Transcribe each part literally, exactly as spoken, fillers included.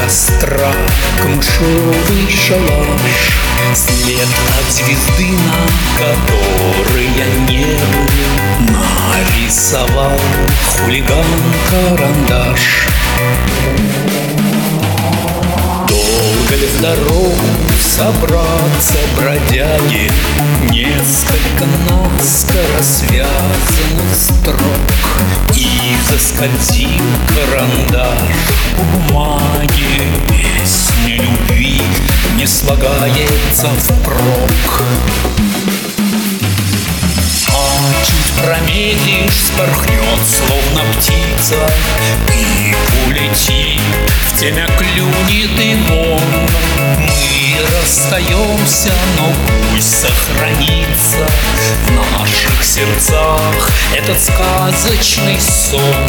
костра камышовый шалаш, след от звезды, на которой я небо нарисовал хулиган-карандаш. Долго ли в дорогу собраться, бродяги? Несколько наскоро связанных строк, и заскользил карандаш по бумаге. Песня любви не слагается впрок. А чуть промедлишь, спорхнет, словно птица, и улетит, в темя клюнет и вон. Мы расстаемся, но пусть сохранится в наших сердцах этот сказочный сон.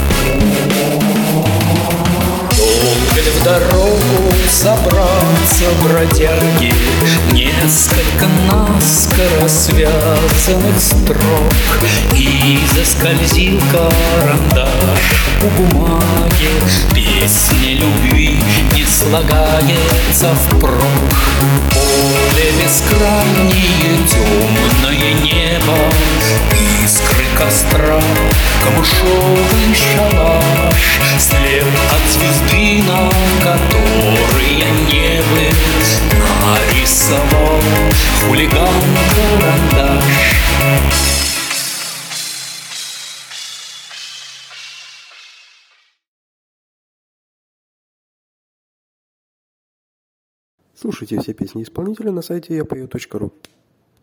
Долго ли в дорогу собраться, бродяги? Несколько наскоро связанных строк, и заскользил карандаш по бумаге. Песня любви не слагается впрок. Поле бескрайнее, темное небо, искры костра, камышовый шалаш, след от звезды, на которой я небо нарисовал хулиган-карандаш. Слушайте все песни исполнителя на сайте я пою точка ру.